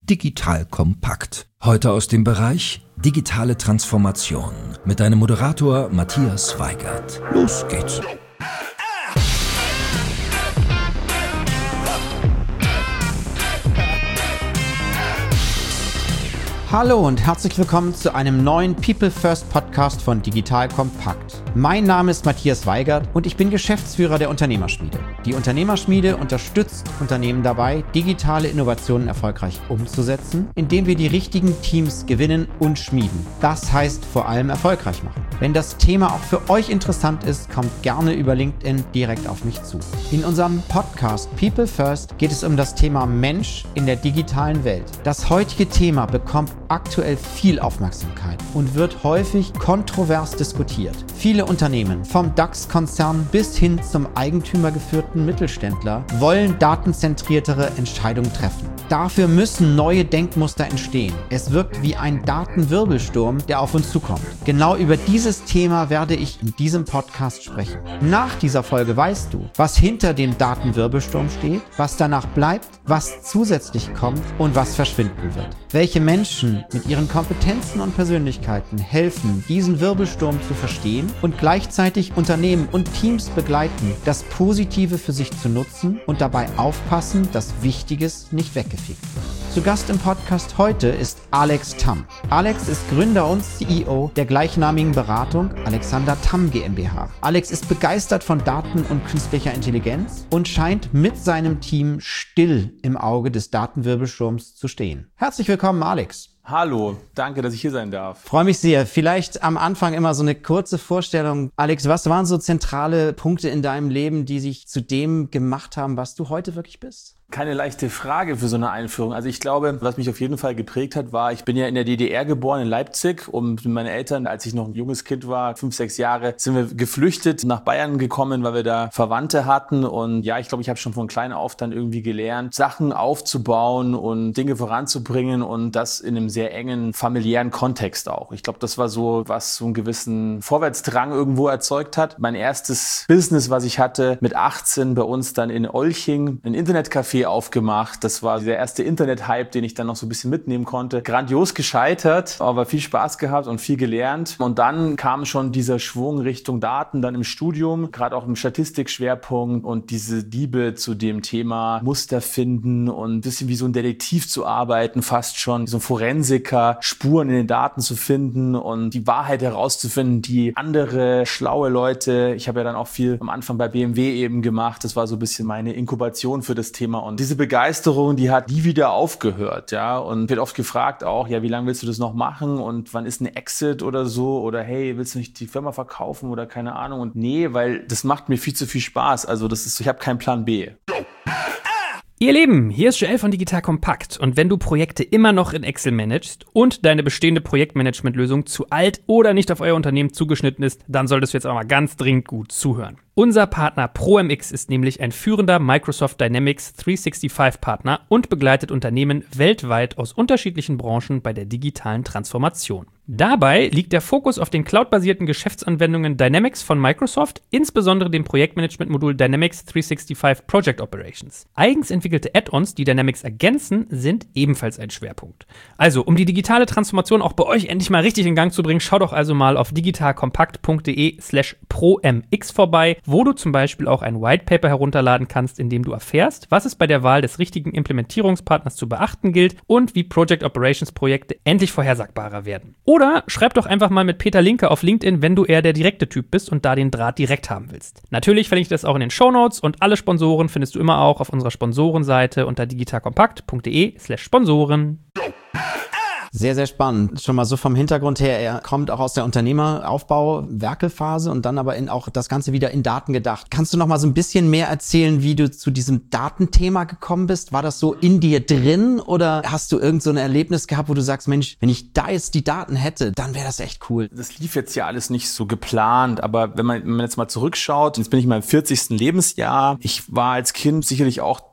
Digital Kompakt. Heute aus dem Bereich digitale Transformation mit deinem Moderator Matthias Weigert. Los geht's. Hallo und herzlich willkommen zu einem neuen People First Podcast von Digital Kompakt. Mein Name ist Matthias Weigert und ich bin Geschäftsführer der Unternehmerschmiede. Die Unternehmerschmiede unterstützt Unternehmen dabei, digitale Innovationen erfolgreich umzusetzen, indem wir die richtigen Teams gewinnen und schmieden. Das heißt vor allem erfolgreich machen. Wenn das Thema auch für euch interessant ist, kommt gerne über LinkedIn direkt auf mich zu. In unserem Podcast People First geht es um das Thema Mensch in der digitalen Welt. Das heutige Thema bekommt aktuell viel Aufmerksamkeit und wird häufig kontrovers diskutiert. Viele Unternehmen, vom DAX-Konzern bis hin zum eigentümergeführten Mittelständler, wollen datenzentriertere Entscheidungen treffen. Dafür müssen neue Denkmuster entstehen. Es wirkt wie ein Datenwirbelsturm, der auf uns zukommt. Genau über dieses Thema werde ich in diesem Podcast sprechen. Nach dieser Folge weißt du, was hinter dem Datenwirbelsturm steht, was danach bleibt, was zusätzlich kommt und was verschwinden wird. Welche Menschen mit ihren Kompetenzen und Persönlichkeiten helfen, diesen Wirbelsturm zu verstehen und gleichzeitig Unternehmen und Teams begleiten, das Positive für sich zu nutzen und dabei aufpassen, dass Wichtiges nicht weggefegt wird. Zu Gast im Podcast heute ist Alex Tamm. Alex ist Gründer und CEO der gleichnamigen Beratung Alexander Tamm GmbH. Alex ist begeistert von Daten und künstlicher Intelligenz und scheint mit seinem Team still im Auge des Datenwirbelsturms zu stehen. Herzlich willkommen, Alex. Hallo, danke, dass ich hier sein darf. Freue mich sehr. Vielleicht am Anfang immer so eine kurze Vorstellung. Alex, was waren so zentrale Punkte in deinem Leben, die sich zu dem gemacht haben, was du heute wirklich bist? Keine leichte Frage für so eine Einführung. Also ich glaube, was mich auf jeden Fall geprägt hat, war, ich bin ja in der DDR geboren, in Leipzig. Und mit meinen Eltern, als ich noch ein junges Kind war, 5, 6 Jahre, sind wir geflüchtet nach Bayern gekommen, weil wir da Verwandte hatten. Und ja, ich glaube, ich habe schon von klein auf dann irgendwie gelernt, Sachen aufzubauen und Dinge voranzubringen und das in einem sehr engen familiären Kontext auch. Ich glaube, das war so, was so einen gewissen Vorwärtsdrang irgendwo erzeugt hat. Mein erstes Business, was ich hatte, mit 18 bei uns dann in Olching, ein Internetcafé aufgemacht. Das war der erste Internet-Hype, den ich dann noch so ein bisschen mitnehmen konnte. Grandios gescheitert, aber viel Spaß gehabt und viel gelernt. Und dann kam schon dieser Schwung Richtung Daten, dann im Studium, gerade auch im Statistikschwerpunkt und diese Liebe zu dem Thema Muster finden und ein bisschen wie so ein Detektiv zu arbeiten, fast schon so ein Forensiker, Spuren in den Daten zu finden und die Wahrheit herauszufinden, die andere schlaue Leute, ich habe ja dann auch viel am Anfang bei BMW eben gemacht, das war so ein bisschen meine Inkubation für das Thema. Und diese Begeisterung, die hat nie wieder aufgehört, ja. Und wird oft gefragt auch, ja, wie lange willst du das noch machen und wann ist ein Exit oder so? Oder hey, willst du nicht die Firma verkaufen oder keine Ahnung? Und nee, weil das macht mir viel zu viel Spaß. Also ich habe keinen Plan B. Ihr Lieben, hier ist Joel von Digital Kompakt und wenn du Projekte immer noch in Excel managst und deine bestehende Projektmanagementlösung zu alt oder nicht auf euer Unternehmen zugeschnitten ist, dann solltest du jetzt auch mal ganz dringend gut zuhören. Unser Partner ProMX ist nämlich ein führender Microsoft Dynamics 365 Partner und begleitet Unternehmen weltweit aus unterschiedlichen Branchen bei der digitalen Transformation. Dabei liegt der Fokus auf den cloudbasierten Geschäftsanwendungen Dynamics von Microsoft, insbesondere dem Projektmanagement-Modul Dynamics 365 Project Operations. Eigens entwickelte Add-ons, die Dynamics ergänzen, sind ebenfalls ein Schwerpunkt. Also, um die digitale Transformation auch bei euch endlich mal richtig in Gang zu bringen, schaut doch also mal auf digitalkompakt.de/promx vorbei, wo du zum Beispiel auch ein Whitepaper herunterladen kannst, in dem du erfährst, was es bei der Wahl des richtigen Implementierungspartners zu beachten gilt und wie Project Operations Projekte endlich vorhersagbarer werden. Oder schreib doch einfach mal mit Peter Linke auf LinkedIn, wenn du eher der direkte Typ bist und da den Draht direkt haben willst. Natürlich verlinke ich das auch in den Shownotes und alle Sponsoren findest du immer auch auf unserer Sponsorenseite unter digitalkompakt.de/Sponsoren. Sehr, sehr spannend. Schon mal so vom Hintergrund her, er kommt auch aus der Unternehmeraufbau-Werkelphase und dann aber auch das Ganze wieder in Daten gedacht. Kannst du noch mal so ein bisschen mehr erzählen, wie du zu diesem Datenthema gekommen bist? War das so in dir drin oder hast du irgend so ein Erlebnis gehabt, wo du sagst, Mensch, wenn ich da jetzt die Daten hätte, dann wäre das echt cool? Das lief jetzt ja alles nicht so geplant, aber wenn man jetzt mal zurückschaut, jetzt bin ich in meinem 40. Lebensjahr. Ich war als Kind sicherlich auch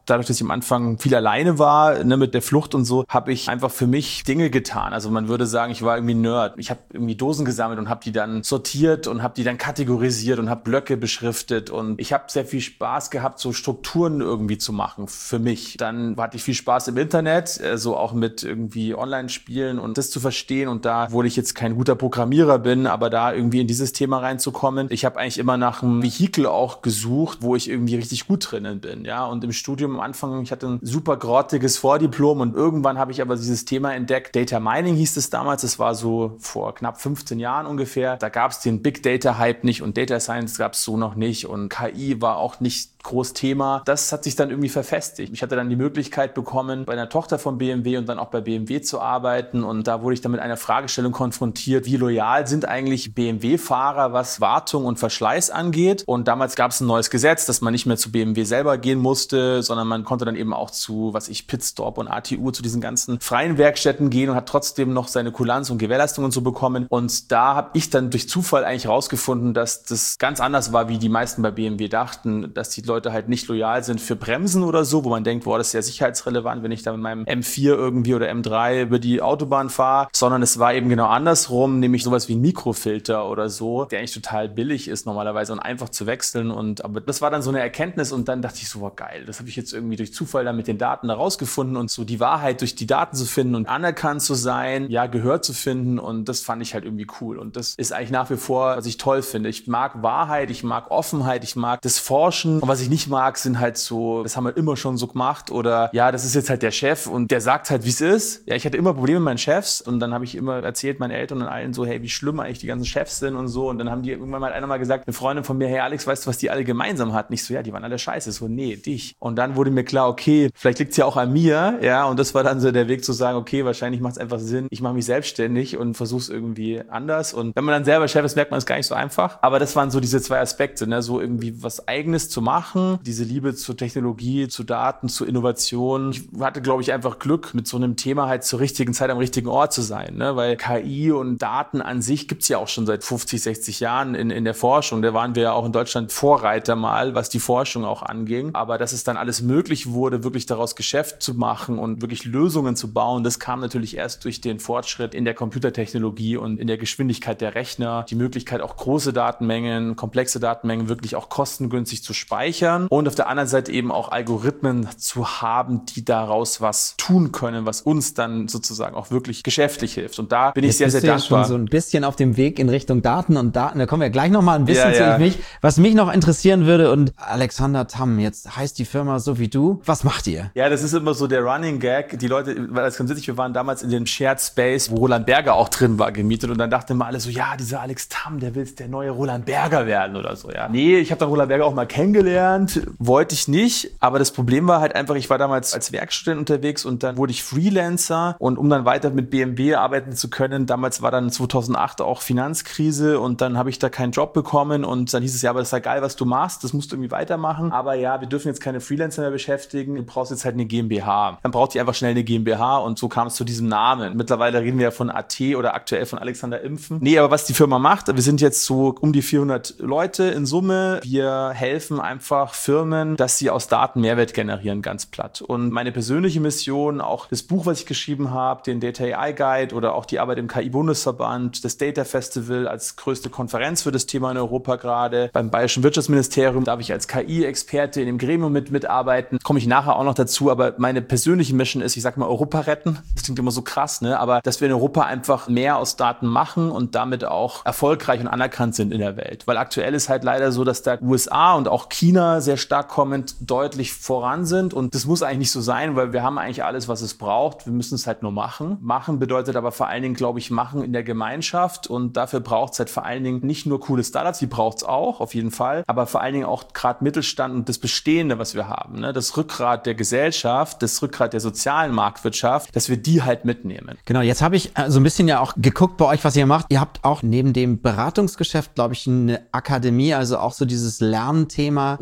dadurch, dass ich am Anfang viel alleine war, ne, mit der Flucht und so, habe ich einfach für mich Dinge getan. Also man würde sagen, ich war irgendwie Nerd. Ich habe irgendwie Dosen gesammelt und habe die dann sortiert und habe die dann kategorisiert und habe Blöcke beschriftet und ich habe sehr viel Spaß gehabt, so Strukturen irgendwie zu machen für mich. Dann hatte ich viel Spaß im Internet, so auch mit irgendwie Online-Spielen und das zu verstehen und da, obwohl ich jetzt kein guter Programmierer bin, aber da irgendwie in dieses Thema reinzukommen. Ich habe eigentlich immer nach einem Vehikel auch gesucht, wo ich irgendwie richtig gut drinnen bin, ja. Und im Studium am Anfang, ich hatte ein super grottiges Vordiplom und irgendwann habe ich aber dieses Thema entdeckt. Data Mining hieß es damals, das war so vor knapp 15 Jahren ungefähr. Da gab es den Big Data Hype nicht und Data Science gab es so noch nicht und KI war auch nicht groß Thema. Das hat sich dann irgendwie verfestigt. Ich hatte dann die Möglichkeit bekommen, bei einer Tochter von BMW und dann auch bei BMW zu arbeiten und da wurde ich dann mit einer Fragestellung konfrontiert, wie loyal sind eigentlich BMW-Fahrer, was Wartung und Verschleiß angeht. Und damals gab es ein neues Gesetz, dass man nicht mehr zu BMW selber gehen musste, sondern man konnte dann eben auch zu, Pitstop und ATU, zu diesen ganzen freien Werkstätten gehen und hat trotzdem noch seine Kulanz und Gewährleistung und so bekommen. Und da habe ich dann durch Zufall eigentlich rausgefunden, dass das ganz anders war, wie die meisten bei BMW dachten, dass die Leute halt nicht loyal sind für Bremsen oder so, wo man denkt, boah, das ist ja sicherheitsrelevant, wenn ich da mit meinem M4 irgendwie oder M3 über die Autobahn fahre, sondern es war eben genau andersrum, nämlich sowas wie ein Mikrofilter oder so, der eigentlich total billig ist normalerweise und einfach zu wechseln aber das war dann so eine Erkenntnis und dann dachte ich so, boah, geil, das habe ich jetzt irgendwie durch Zufall dann mit den Daten da rausgefunden und so die Wahrheit durch die Daten zu finden und anerkannt zu sein, ja, Gehör zu finden und das fand ich halt irgendwie cool und das ist eigentlich nach wie vor, was ich toll finde. Ich mag Wahrheit, ich mag Offenheit, ich mag das Forschen und was ich nicht mag, sind halt so, das haben wir immer schon so gemacht oder ja, das ist jetzt halt der Chef und der sagt halt, wie es ist. Ja, ich hatte immer Probleme mit meinen Chefs und dann habe ich immer erzählt meinen Eltern und allen so, hey, wie schlimm eigentlich die ganzen Chefs sind und so und dann haben die irgendwann mal einer mal gesagt, eine Freundin von mir, hey Alex, weißt du, was die alle gemeinsam hatten? Ich so, ja, die waren alle scheiße. So, nee, dich. Und dann wurde mir klar, okay, vielleicht liegt es ja auch an mir, ja, und das war dann so der Weg zu sagen, okay, wahrscheinlich macht es einfach Sinn, ich mache mich selbstständig und versuche es irgendwie anders und wenn man dann selber Chef ist, merkt man es gar nicht so einfach, aber das waren so diese zwei Aspekte, ne, so irgendwie was Eigenes zu machen, diese Liebe zur Technologie, zu Daten, zu Innovation. Ich hatte, glaube ich, einfach Glück, mit so einem Thema halt zur richtigen Zeit am richtigen Ort zu sein, ne, weil KI und Daten an sich gibt's ja auch schon seit 50, 60 Jahren in der Forschung, da waren wir ja auch in Deutschland Vorreiter mal, was die Forschung auch anging, aber dass es dann alles möglich wurde, wirklich daraus Geschäft zu machen und wirklich Lösungen zu bauen, das kam natürlich erst durch den Fortschritt in der Computertechnologie und in der Geschwindigkeit der Rechner, die Möglichkeit auch große Datenmengen, komplexe Datenmengen wirklich auch kostengünstig zu speichern und auf der anderen Seite eben auch Algorithmen zu haben, die daraus was tun können, was uns dann sozusagen auch wirklich geschäftlich hilft und da bin ich sehr, sehr dankbar. Jetzt bist du ja schon so ein bisschen auf dem Weg in Richtung Daten und Daten, da kommen wir gleich nochmal ein bisschen zu mich. Was mich noch interessieren würde und Alexander Tamm, jetzt heißt die Firma so wie du, was macht ihr? Ja, das ist immer so der Running Gag. Die Leute, weil das ganz witzig, wir waren damals in dem Shared Space, wo Roland Berger auch drin war, gemietet und dann dachten immer alle so, ja, dieser Alex Tamm, der will der neue Roland Berger werden oder so, ja. Nee, ich habe dann Roland Berger auch mal kennengelernt, wollte ich nicht, aber das Problem war halt einfach, ich war damals als Werkstudent unterwegs und dann wurde ich Freelancer und um dann weiter mit BMW arbeiten zu können, damals war dann 2008 auch Finanzkrise und dann habe ich da keinen Job bekommen und dann hieß es ja, aber das ist ja geil, was du machst, das musst du irgendwie weitermachen, aber ja, wir dürfen jetzt keine Freelancer mehr beschäftigen, du brauchst jetzt halt eine GmbH. Dann braucht ihr einfach schnell eine GmbH und so kam es zu diesem Namen. Mittlerweile reden wir ja von AT oder aktuell von Alexander Impfen. Nee, aber was die Firma macht, wir sind jetzt so um die 400 Leute in Summe. Wir helfen einfach Firmen, dass sie aus Daten Mehrwert generieren, ganz platt. Und meine persönliche Mission, auch das Buch, was ich geschrieben habe, den Data AI Guide oder auch die Arbeit im KI-Bundesverband, das Data Festival als größte Konferenz für das Thema in Europa gerade. Beim Bayerischen Wirtschaftsministerium darf ich als KI-Experte in dem Gremium mitarbeiten. Komme ich nachher auch noch dazu, aber meine persönliche Mission ist, ich sag mal, Europa retten. Das klingt immer so krass, ne? Aber dass wir in Europa einfach mehr aus Daten machen und damit auch erfolgreich und anerkannt sind in der Welt. Weil aktuell ist halt leider so, dass da USA und auch China sehr stark kommend deutlich voran sind und das muss eigentlich nicht so sein, weil wir haben eigentlich alles, was es braucht. Wir müssen es halt nur machen. Machen bedeutet aber vor allen Dingen, glaube ich, machen in der Gemeinschaft und dafür braucht es halt vor allen Dingen nicht nur coole Startups, die braucht es auch, auf jeden Fall, aber vor allen Dingen auch gerade Mittelstand und das Bestehende, was wir haben, ne? Das Rückgrat der Gesellschaft, das Rückgrat der sozialen Marktwirtschaft, dass wir die halt mitnehmen. Genau, jetzt habe ich so ein bisschen ja auch geguckt bei euch, was ihr macht. Ihr habt auch neben dem Beratungsgeschäft, glaube ich, eine Akademie, also auch so dieses Lernthema.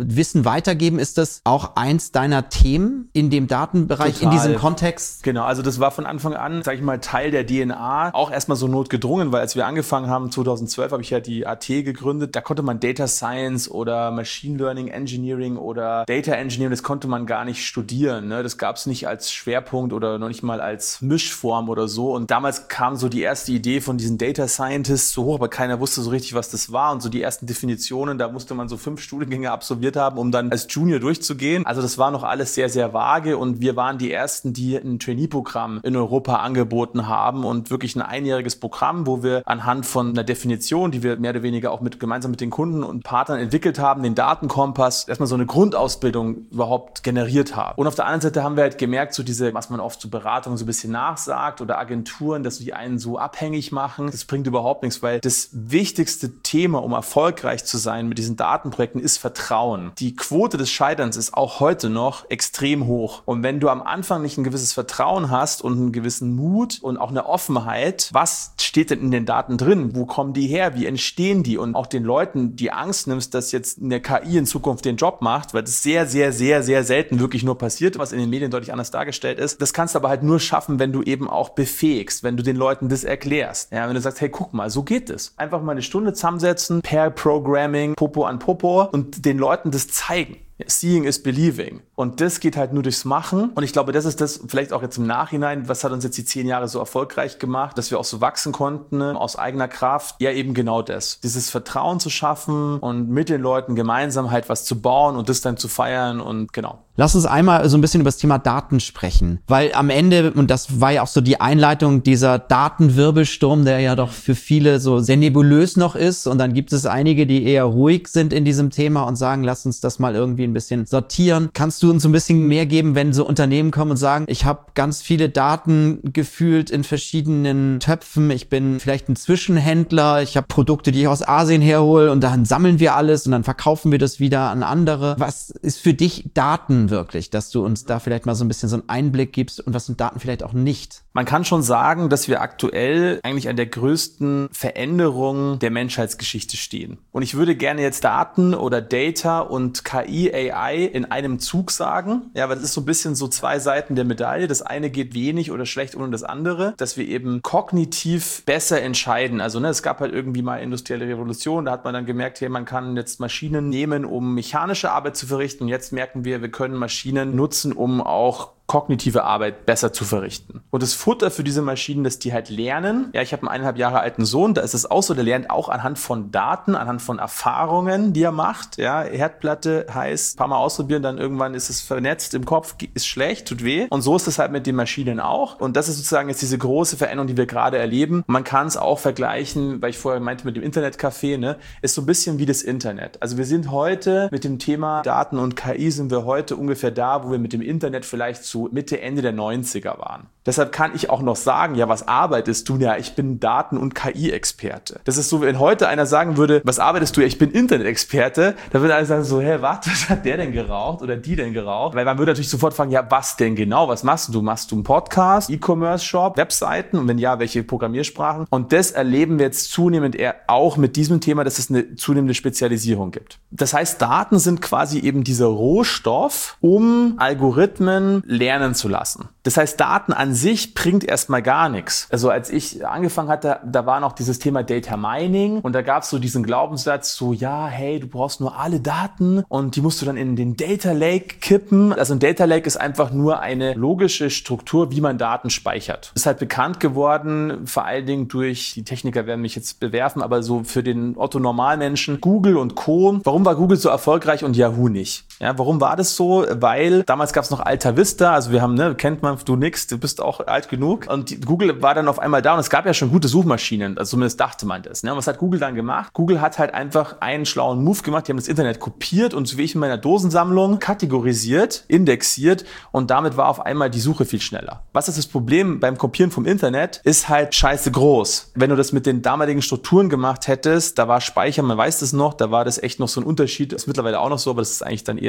Wissen weitergeben. Ist das auch eins deiner Themen in dem Datenbereich, Total. in diesem Kontext? Genau, also das war von Anfang an, sage ich mal, Teil der DNA. Auch erstmal so notgedrungen, weil als wir angefangen haben, 2012 habe ich ja die AT gegründet. Da konnte man Data Science oder Machine Learning Engineering oder Data Engineering, das konnte man gar nicht studieren. Ne? Das gab es nicht als Schwerpunkt oder noch nicht mal als Mischform oder so. Und damals kam so die erste Idee von diesen Data Scientists so hoch, aber keiner wusste so richtig, was das war. Und so die ersten Definitionen, da musste man so 5 Studiengänge absolviert haben, um dann als Junior durchzugehen. Also das war noch alles sehr, sehr vage und wir waren die Ersten, die ein Trainee-Programm in Europa angeboten haben und wirklich ein einjähriges Programm, wo wir anhand von einer Definition, die wir mehr oder weniger auch gemeinsam mit den Kunden und Partnern entwickelt haben, den Datenkompass, erstmal so eine Grundausbildung überhaupt generiert haben. Und auf der anderen Seite haben wir halt gemerkt, so diese, was man oft zu Beratungen so ein bisschen nachsagt oder Agenturen, dass die einen so abhängig machen, das bringt überhaupt nichts, weil das wichtigste Thema, um erfolgreich zu sein mit diesen Datenprojekten, ist Vertrauen. Die Quote des Scheiterns ist auch heute noch extrem hoch. Und wenn du am Anfang nicht ein gewisses Vertrauen hast und einen gewissen Mut und auch eine Offenheit, was steht denn in den Daten drin? Wo kommen die her? Wie entstehen die? Und auch den Leuten die Angst nimmst, dass jetzt eine KI in Zukunft den Job macht, weil das sehr, sehr, sehr, sehr selten wirklich nur passiert, was in den Medien deutlich anders dargestellt ist. Das kannst du aber halt nur schaffen, wenn du eben auch befähigst, wenn du den Leuten das erklärst. Ja, wenn du sagst, hey, guck mal, so geht es. Einfach mal eine Stunde zusammensetzen, Pair Programming, Popo an Popo und den Leuten das zeigen. Seeing is believing. Und das geht halt nur durchs Machen. Und ich glaube, das ist das vielleicht auch jetzt im Nachhinein, was hat uns jetzt die 10 Jahre so erfolgreich gemacht, dass wir auch so wachsen konnten aus eigener Kraft. Ja, eben genau das. Dieses Vertrauen zu schaffen und mit den Leuten gemeinsam halt was zu bauen und das dann zu feiern und genau. Lass uns einmal so ein bisschen über das Thema Daten sprechen, weil am Ende, und das war ja auch so die Einleitung, dieser Datenwirbelsturm, der ja doch für viele so sehr nebulös noch ist, und dann gibt es einige, die eher ruhig sind in diesem Thema und sagen, lass uns das mal irgendwie ein bisschen sortieren. Kannst du uns so ein bisschen mehr geben, wenn so Unternehmen kommen und sagen, ich habe ganz viele Daten gefühlt in verschiedenen Töpfen, ich bin vielleicht ein Zwischenhändler, ich habe Produkte, die ich aus Asien herhole und dann sammeln wir alles und dann verkaufen wir das wieder an andere. Was ist für dich Daten wirklich, dass du uns da vielleicht mal so ein bisschen so einen Einblick gibst und was sind Daten vielleicht auch nicht? Man kann schon sagen, dass wir aktuell eigentlich an der größten Veränderung der Menschheitsgeschichte stehen. Und ich würde gerne jetzt Daten oder Data und KI, AI in einem Zug sagen. Ja, weil das ist so ein bisschen so 2 Seiten der Medaille. Das eine geht wenig oder schlecht ohne das andere, dass wir eben kognitiv besser entscheiden. Also es gab halt irgendwie mal industrielle Revolution, da hat man dann gemerkt, hey, man kann jetzt Maschinen nehmen, um mechanische Arbeit zu verrichten. Und jetzt merken wir können Maschinen nutzen, um auch kognitive Arbeit besser zu verrichten. Und das Futter für diese Maschinen, dass die halt lernen. Ja, ich habe einen 1,5 Jahre alten Sohn, da ist es auch so, der lernt auch anhand von Daten, anhand von Erfahrungen, die er macht. Ja, Herdplatte heißt, ein paar Mal ausprobieren, dann irgendwann ist es vernetzt im Kopf, ist schlecht, tut weh. Und so ist es halt mit den Maschinen auch. Und das ist sozusagen jetzt diese große Veränderung, die wir gerade erleben. Man kann es auch vergleichen, weil ich vorher meinte mit dem Internetcafé, ist so ein bisschen wie das Internet. Also wir sind heute mit dem Thema Daten und KI sind wir heute ungefähr da, wo wir mit dem Internet vielleicht zu Mitte, Ende der 90er waren. Deshalb kann ich auch noch sagen, ja, was arbeitest du? Ja, ich bin Daten- und KI-Experte. Das ist so, wenn heute einer sagen würde, was arbeitest du? Ja, ich bin Internet-Experte. Da würde einer sagen so, hä, warte, was hat der denn geraucht oder die denn geraucht? Weil man würde natürlich sofort fragen, ja, was denn genau? Was machst du? Machst du einen Podcast, E-Commerce-Shop, Webseiten? Und wenn ja, welche Programmiersprachen? Und das erleben wir jetzt zunehmend auch mit diesem Thema, dass es eine zunehmende Spezialisierung gibt. Das heißt, Daten sind quasi eben dieser Rohstoff, um Algorithmen lernen zu lassen. Das heißt, Daten an sich bringt erstmal gar nichts. Also als ich angefangen hatte, da war noch dieses Thema Data Mining und da gab es so diesen Glaubenssatz so, ja, hey, du brauchst nur alle Daten und die musst du dann in den Data Lake kippen. Also ein Data Lake ist einfach nur eine logische Struktur, wie man Daten speichert. Das ist halt bekannt geworden, vor allen Dingen durch, die Techniker werden mich jetzt bewerfen, aber so für den Otto-Normalmenschen, Google und Co. Warum war Google so erfolgreich und Yahoo nicht? Ja, warum war das so? Weil damals gab es noch Alta Vista, also wir haben, kennt man, du nix, du bist auch alt genug. Und Google war dann auf einmal da und es gab ja schon gute Suchmaschinen, also zumindest dachte man das. Und was hat Google dann gemacht? Google hat halt einfach einen schlauen Move gemacht, die haben das Internet kopiert und so wie ich in meiner Dosensammlung kategorisiert, indexiert und damit war auf einmal die Suche viel schneller. Was ist das Problem beim Kopieren vom Internet? Ist halt scheiße groß. Wenn du das mit den damaligen Strukturen gemacht hättest, da war Speicher, man weiß das noch, da war das echt noch so ein Unterschied, ist mittlerweile auch noch so, aber das ist eigentlich dann eher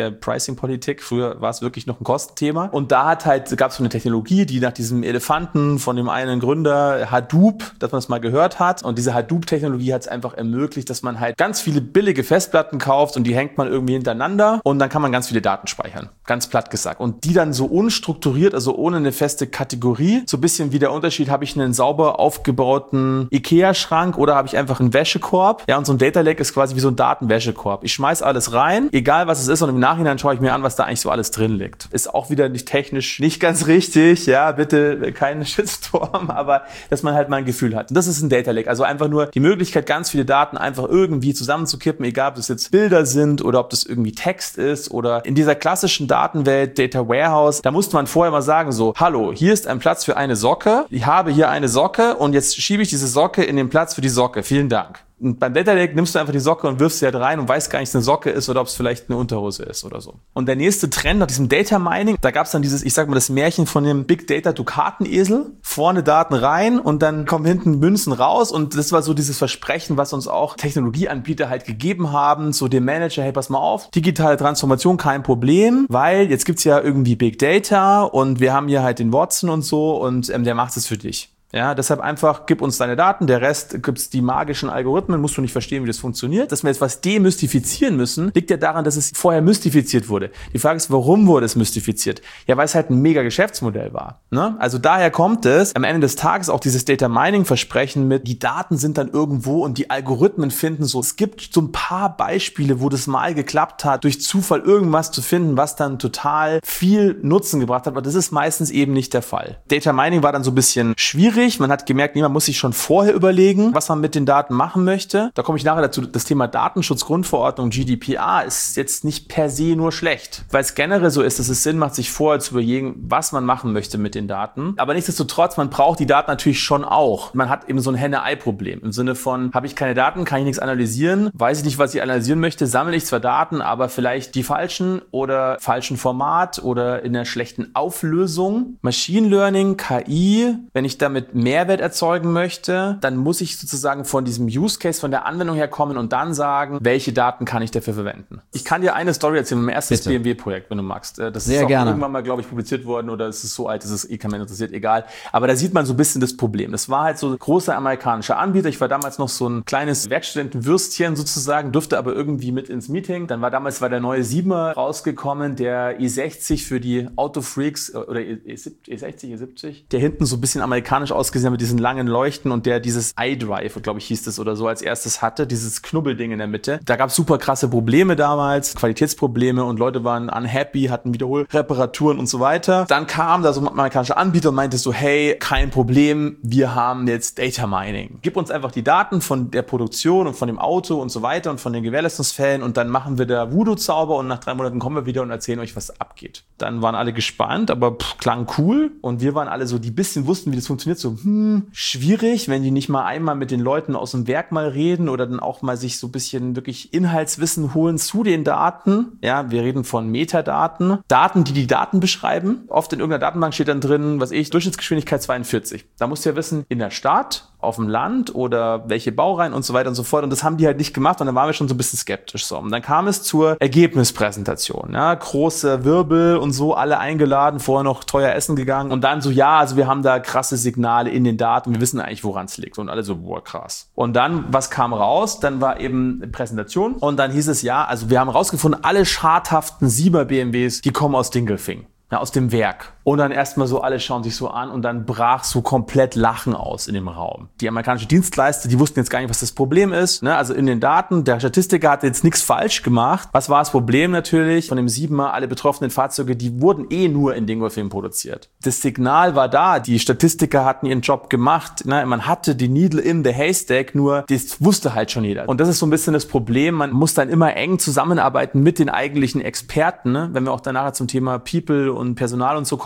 eher Pricing-Politik. Früher war es wirklich noch ein Kostenthema. Und da gab es so eine Technologie, die nach diesem Elefanten von dem einen Gründer, Hadoop, dass man das mal gehört hat. Und diese Hadoop-Technologie hat es einfach ermöglicht, dass man halt ganz viele billige Festplatten kauft und die hängt man irgendwie hintereinander und dann kann man ganz viele Daten speichern. Ganz platt gesagt. Und die dann so unstrukturiert, also ohne eine feste Kategorie, so ein bisschen wie der Unterschied, habe ich einen sauber aufgebauten Ikea-Schrank oder habe ich einfach einen Wäschekorb? Ja, und so ein Data Lake ist quasi wie so ein Datenwäschekorb. Ich schmeiß alles rein, egal was es ist, und im Nachhinein schaue ich mir an, was da eigentlich so alles drin liegt. Ist auch wieder nicht technisch nicht ganz richtig, ja, bitte keinen Shitstorm, aber dass man halt mal ein Gefühl hat. Und das ist ein Data Lake, also einfach nur die Möglichkeit, ganz viele Daten einfach irgendwie zusammenzukippen, egal ob das jetzt Bilder sind oder ob das irgendwie Text ist oder in dieser klassischen Datenwelt, Data Warehouse, da musste man vorher mal sagen so, hallo, hier ist ein Platz für eine Socke, ich habe hier eine Socke und jetzt schiebe ich diese Socke in den Platz für die Socke, vielen Dank. Und beim Data Lake nimmst du einfach die Socke und wirfst sie halt rein und weißt gar nicht, ob es eine Socke ist oder ob es vielleicht eine Unterhose ist oder so. Und der nächste Trend nach diesem Data Mining, da gab es dann dieses, ich sag mal, das Märchen von dem Big Data Dukatenesel. Vorne Daten rein und dann kommen hinten Münzen raus. Und das war so dieses Versprechen, was uns auch Technologieanbieter halt gegeben haben, so dem Manager, hey, pass mal auf, digitale Transformation kein Problem, weil jetzt gibt's ja irgendwie Big Data und wir haben hier halt den Watson und so und der macht es für dich. Ja, deshalb einfach, gib uns deine Daten, der Rest gibt's die magischen Algorithmen, musst du nicht verstehen, wie das funktioniert. Dass wir jetzt was demystifizieren müssen, liegt ja daran, dass es vorher mystifiziert wurde. Die Frage ist, warum wurde es mystifiziert? Ja, weil es halt ein mega Geschäftsmodell war. Ne? Also daher kommt es, am Ende des Tages auch dieses Data Mining Versprechen mit, die Daten sind dann irgendwo und die Algorithmen finden so. Es gibt so ein paar Beispiele, wo das mal geklappt hat, durch Zufall irgendwas zu finden, was dann total viel Nutzen gebracht hat, aber das ist meistens eben nicht der Fall. Data Mining war dann so ein bisschen schwierig. Man hat gemerkt, man muss sich schon vorher überlegen, was man mit den Daten machen möchte. Da komme ich nachher dazu. Das Thema Datenschutzgrundverordnung, GDPR, ist jetzt nicht per se nur schlecht, weil es generell so ist, dass es Sinn macht, sich vorher zu überlegen, was man machen möchte mit den Daten. Aber nichtsdestotrotz, man braucht die Daten natürlich schon auch. Man hat eben so ein Henne-Ei-Problem im Sinne von, habe ich keine Daten, kann ich nichts analysieren, weiß ich nicht, was ich analysieren möchte, sammle ich zwar Daten, aber vielleicht die falschen oder falschen Format oder in einer schlechten Auflösung. Machine Learning, KI, wenn ich damit Mehrwert erzeugen möchte, dann muss ich sozusagen von diesem Use Case, von der Anwendung her kommen und dann sagen, welche Daten kann ich dafür verwenden. Ich kann dir eine Story erzählen, mein erstes BMW-Projekt, wenn du magst. Das Sehr ist auch gerne. Irgendwann mal, glaube ich, publiziert worden oder es ist so alt, dass es keinen interessiert, egal. Aber da sieht man so ein bisschen das Problem. Das war halt so ein großer amerikanischer Anbieter. Ich war damals noch so ein kleines Werkstudentenwürstchen sozusagen, durfte aber irgendwie mit ins Meeting. Dann war der neue 7er rausgekommen, der E60 für die Autofreaks oder E60, E70, der hinten so ein bisschen amerikanisch ausgesehen mit diesen langen Leuchten und der dieses iDrive, glaube ich, hieß das oder so, als erstes hatte, dieses Knubbelding in der Mitte. Da gab es super krasse Probleme damals, Qualitätsprobleme und Leute waren unhappy, hatten Wiederholreparaturen und so weiter. Dann kam da so ein amerikanischer Anbieter und meinte so, hey, kein Problem, wir haben jetzt Data Mining. Gib uns einfach die Daten von der Produktion und von dem Auto und so weiter und von den Gewährleistungsfällen und dann machen wir da Voodoo-Zauber und nach 3 Monaten kommen wir wieder und erzählen euch, was abgeht. Dann waren alle gespannt, aber klang cool und wir waren alle so, die bisschen wussten, wie das funktioniert, so, schwierig, wenn die nicht mal einmal mit den Leuten aus dem Werk mal reden oder dann auch mal sich so ein bisschen wirklich Inhaltswissen holen zu den Daten. Ja, wir reden von Metadaten. Daten, die Daten beschreiben. Oft in irgendeiner Datenbank steht dann drin, Durchschnittsgeschwindigkeit 42. Da musst du ja wissen, in der Stadt, auf dem Land oder welche Baureihen und so weiter und so fort. Und das haben die halt nicht gemacht und dann waren wir schon so ein bisschen skeptisch. So. Und dann kam es zur Ergebnispräsentation. Ja, große Wirbel und so, alle eingeladen, vorher noch teuer essen gegangen und dann so, ja, also wir haben da krasse Signale in den Daten, wir wissen eigentlich, woran es liegt. Und alle so, boah, krass. Und dann, was kam raus? Dann war eben eine Präsentation und dann hieß es, ja, also wir haben rausgefunden, alle schadhaften 7er BMWs, die kommen aus Dingelfing. Ja, aus dem Werk. Und dann erstmal so, alle schauen sich so an und dann brach so komplett Lachen aus in dem Raum. Die amerikanische Dienstleister, die wussten jetzt gar nicht, was das Problem ist. Ne? Also in den Daten, der Statistiker hat jetzt nichts falsch gemacht. Was war das Problem natürlich? Von dem 7er, alle betroffenen Fahrzeuge, die wurden nur in Dingolfing produziert. Das Signal war da, die Statistiker hatten ihren Job gemacht. Ne? Man hatte die Needle in the Haystack, nur das wusste halt schon jeder. Und das ist so ein bisschen das Problem. Man muss dann immer eng zusammenarbeiten mit den eigentlichen Experten. Ne? Wenn wir auch danach zum Thema People und Personal und so kommen,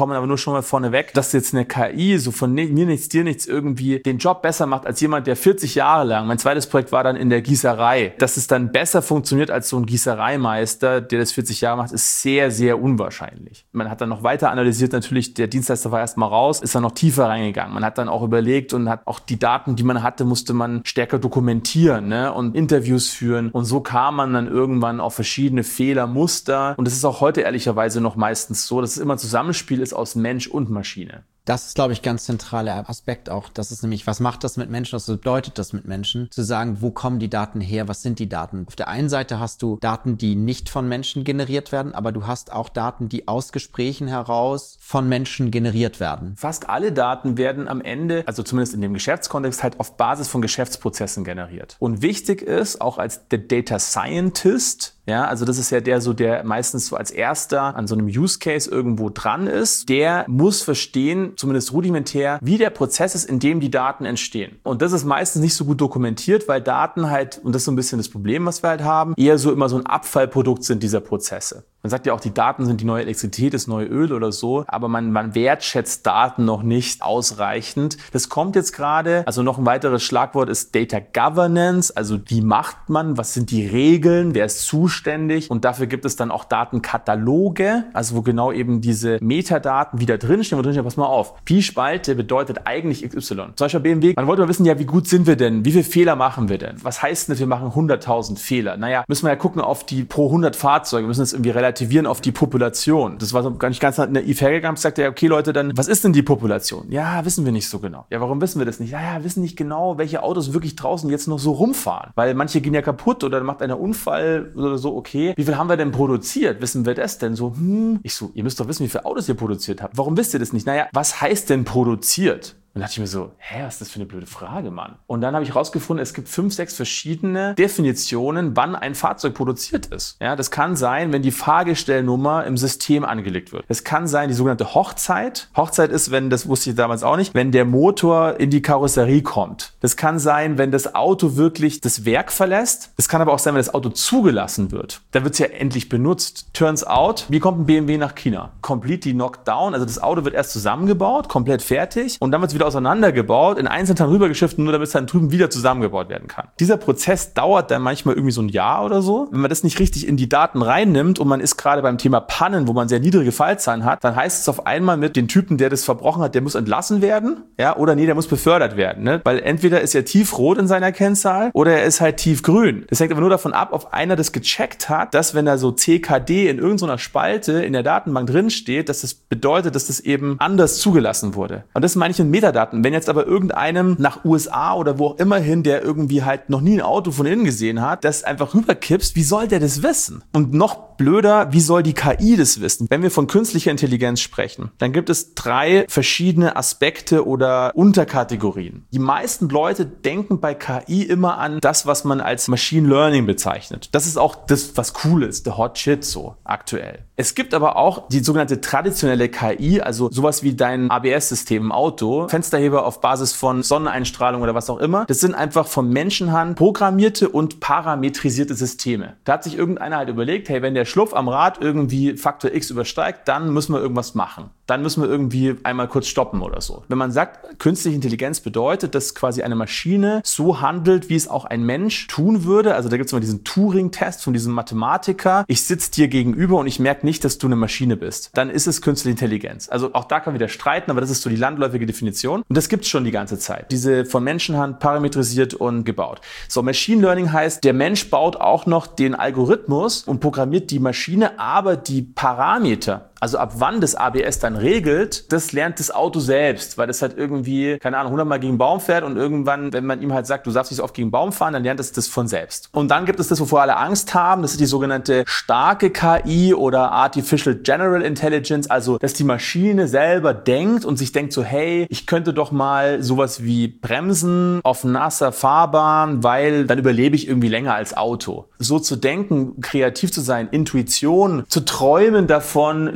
kommen, aber nur schon mal vorneweg, dass jetzt eine KI so von mir nichts, dir nichts irgendwie den Job besser macht als jemand, der 40 Jahre lang, mein zweites Projekt war dann in der Gießerei, dass es dann besser funktioniert als so ein Gießereimeister, der das 40 Jahre macht, ist sehr, sehr unwahrscheinlich. Man hat dann noch weiter analysiert, natürlich, der Dienstleister war erstmal raus, ist dann noch tiefer reingegangen. Man hat dann auch überlegt und hat auch die Daten, die man hatte, musste man stärker dokumentieren, ne? Und Interviews führen. Und so kam man dann irgendwann auf verschiedene Fehlermuster. Und das ist auch heute ehrlicherweise noch meistens so, dass es immer ein Zusammenspiel ist aus Mensch und Maschine. Das ist, glaube ich, ganz zentraler Aspekt auch. Das ist nämlich, was macht das mit Menschen, was bedeutet das mit Menschen? Zu sagen, wo kommen die Daten her, was sind die Daten? Auf der einen Seite hast du Daten, die nicht von Menschen generiert werden, aber du hast auch Daten, die aus Gesprächen heraus von Menschen generiert werden. Fast alle Daten werden am Ende, also zumindest in dem Geschäftskontext, halt auf Basis von Geschäftsprozessen generiert. Und wichtig ist, auch als der Data Scientist, ja, also das ist ja der meistens so als erster an so einem Use Case irgendwo dran ist, der muss verstehen, zumindest rudimentär, wie der Prozess ist, in dem die Daten entstehen. Und das ist meistens nicht so gut dokumentiert, weil Daten halt, und das ist so ein bisschen das Problem, was wir halt haben, eher so immer so ein Abfallprodukt sind dieser Prozesse. Man sagt ja auch, die Daten sind die neue Elektrizität, das neue Öl oder so, aber man wertschätzt Daten noch nicht ausreichend. Das kommt jetzt gerade, also noch ein weiteres Schlagwort ist Data Governance, also wie macht man, was sind die Regeln, wer ist zuständig, und dafür gibt es dann auch Datenkataloge, also wo genau eben diese Metadaten wieder drinstehen, wo drin steht, pass mal auf, Pi-Spalte bedeutet eigentlich XY. Zum Beispiel BMW, man wollte mal wissen, ja, wie gut sind wir denn, wie viele Fehler machen wir denn? Was heißt denn, wir machen 100.000 Fehler? Naja, müssen wir ja gucken auf die pro 100 Fahrzeuge, wir müssen das irgendwie relativieren auf die Population. Das war so gar nicht ganz naiv hergegangen. Sagt er, okay Leute, dann, was ist denn die Population? Ja, wissen wir nicht so genau. Ja, warum wissen wir das nicht? Ja, wissen nicht genau, welche Autos wirklich draußen jetzt noch so rumfahren. Weil manche gehen ja kaputt oder macht einer Unfall oder so, okay. Wie viel haben wir denn produziert? Wissen wir das denn? So, Ich so, ihr müsst doch wissen, wie viele Autos ihr produziert habt. Warum wisst ihr das nicht? Naja, was heißt denn produziert? Und da dachte ich mir so, was ist das für eine blöde Frage, Mann? Und dann habe ich rausgefunden, es gibt 5, 6 verschiedene Definitionen, wann ein Fahrzeug produziert ist. Ja, das kann sein, wenn die Fahrgestellnummer im System angelegt wird. Es kann sein, die sogenannte Hochzeit. Hochzeit ist, wenn, das wusste ich damals auch nicht, wenn der Motor in die Karosserie kommt. Das kann sein, wenn das Auto wirklich das Werk verlässt. Das kann aber auch sein, wenn das Auto zugelassen wird. Da wird es ja endlich benutzt. Turns out, wie kommt ein BMW nach China? Completely knocked down. Also das Auto wird erst zusammengebaut, komplett fertig, und dann wird es wieder auseinandergebaut, in einzelnen Teilen rübergeschifft, nur damit es dann drüben wieder zusammengebaut werden kann. Dieser Prozess dauert dann manchmal irgendwie so ein Jahr oder so. Wenn man das nicht richtig in die Daten reinnimmt und man ist gerade beim Thema Pannen, wo man sehr niedrige Fallzahlen hat, dann heißt es auf einmal mit dem Typen, der das verbrochen hat, der muss entlassen werden, ja, oder nee, der muss befördert werden, ne? Weil entweder ist er tiefrot in seiner Kennzahl oder er ist halt tiefgrün. Das hängt aber nur davon ab, ob einer das gecheckt hat, dass wenn da so CKD in irgendeiner Spalte in der Datenbank drin steht, dass das bedeutet, dass das eben anders zugelassen wurde. Und das meine ich mit Metadaten. Wenn jetzt aber irgendeinem nach USA oder wo auch immer hin, der irgendwie halt noch nie ein Auto von innen gesehen hat, das einfach rüberkippst, wie soll der das wissen? Und noch blöder, wie soll die KI das wissen? Wenn wir von künstlicher Intelligenz sprechen, dann gibt es 3 verschiedene Aspekte oder Unterkategorien. Die meisten Leute denken bei KI immer an das, was man als Machine Learning bezeichnet. Das ist auch das, was cool ist, der Hot Shit so aktuell. Es gibt aber auch die sogenannte traditionelle KI, also sowas wie dein ABS-System im Auto, Fensterheber auf Basis von Sonneneinstrahlung oder was auch immer. Das sind einfach von Menschenhand programmierte und parametrisierte Systeme. Da hat sich irgendeiner halt überlegt, hey, wenn der Schlupf am Rad irgendwie Faktor X übersteigt, dann müssen wir irgendwas machen. Dann müssen wir irgendwie einmal kurz stoppen oder so. Wenn man sagt, künstliche Intelligenz bedeutet, dass quasi eine Maschine so handelt, wie es auch ein Mensch tun würde. Also da gibt es immer diesen Turing-Test von diesem Mathematiker. Ich sitze dir gegenüber und ich merke nicht, dass du eine Maschine bist. Dann ist es künstliche Intelligenz. Also auch da kann man wieder streiten, aber das ist so die landläufige Definition. Und das gibt es schon die ganze Zeit. Diese von Menschenhand parametrisiert und gebaut. So, Machine Learning heißt, der Mensch baut auch noch den Algorithmus und programmiert die Maschine, aber die Parameter, also ab wann das ABS dann regelt, das lernt das Auto selbst, weil das halt irgendwie, keine Ahnung, 100 Mal gegen einen Baum fährt und irgendwann, wenn man ihm halt sagt, du darfst nicht so oft gegen einen Baum fahren, dann lernt es das von selbst. Und dann gibt es das, wovor alle Angst haben, das ist die sogenannte starke KI oder Artificial General Intelligence, also dass die Maschine selber denkt und sich denkt so, hey, ich könnte doch mal sowas wie bremsen auf nasser Fahrbahn, weil dann überlebe ich irgendwie länger als Auto. So zu denken, kreativ zu sein, Intuition, zu träumen davon,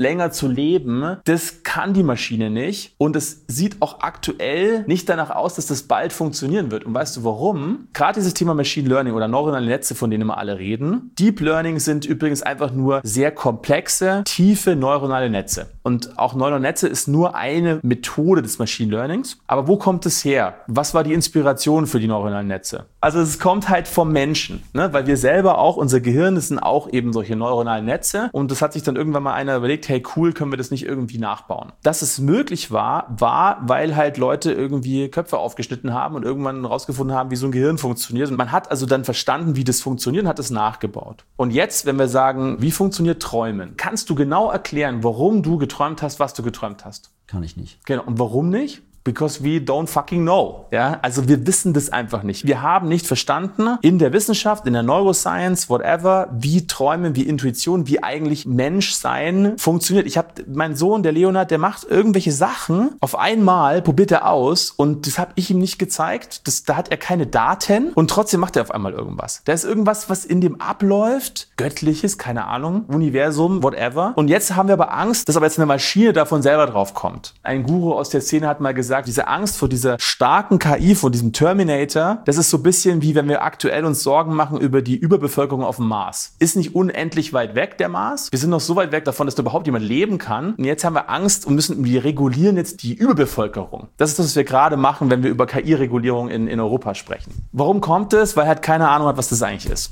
länger zu leben, das kann die Maschine nicht. Und es sieht auch aktuell nicht danach aus, dass das bald funktionieren wird. Und weißt du warum? Gerade dieses Thema Machine Learning oder neuronale Netze, von denen immer alle reden. Deep Learning sind übrigens einfach nur sehr komplexe, tiefe neuronale Netze. Und auch neuronale Netze ist nur eine Methode des Machine Learnings. Aber wo kommt es her? Was war die Inspiration für die neuronalen Netze? Also es kommt halt vom Menschen, ne? Weil wir selber auch, unser Gehirn, das sind auch eben solche neuronalen Netze. Und das hat sich dann irgendwann mal einer überlegt, hey cool, können wir das nicht irgendwie nachbauen? Dass es möglich war, weil halt Leute irgendwie Köpfe aufgeschnitten haben und irgendwann rausgefunden haben, wie so ein Gehirn funktioniert. Und man hat also dann verstanden, wie das funktioniert und hat es nachgebaut. Und jetzt, wenn wir sagen, wie funktioniert Träumen, kannst du genau erklären, warum du geträumt hast, was du geträumt hast? Kann ich nicht. Genau. Und warum nicht? Because we don't fucking know. Ja, also wir wissen das einfach nicht. Wir haben nicht verstanden in der Wissenschaft, in der Neuroscience, whatever, wie Träume, wie Intuition, wie eigentlich Menschsein funktioniert. Ich habe meinen Sohn, der Leonard, der macht irgendwelche Sachen auf einmal, probiert er aus und das habe ich ihm nicht gezeigt. Da hat er keine Daten und trotzdem macht er auf einmal irgendwas. Da ist irgendwas, was in dem abläuft, Göttliches, keine Ahnung, Universum, whatever. Und jetzt haben wir aber Angst, dass aber jetzt eine Maschine davon selber drauf kommt. Ein Guru aus der Szene hat mal gesagt, diese Angst vor dieser starken KI, vor diesem Terminator, das ist so ein bisschen wie wenn wir aktuell uns Sorgen machen über die Überbevölkerung auf dem Mars. Ist nicht unendlich weit weg, der Mars. Wir sind noch so weit weg davon, dass da überhaupt jemand leben kann. Und jetzt haben wir Angst und wir regulieren jetzt die Überbevölkerung. Das ist das, was wir gerade machen, wenn wir über KI-Regulierung in Europa sprechen. Warum kommt es? Weil er halt keine Ahnung hat, was das eigentlich ist.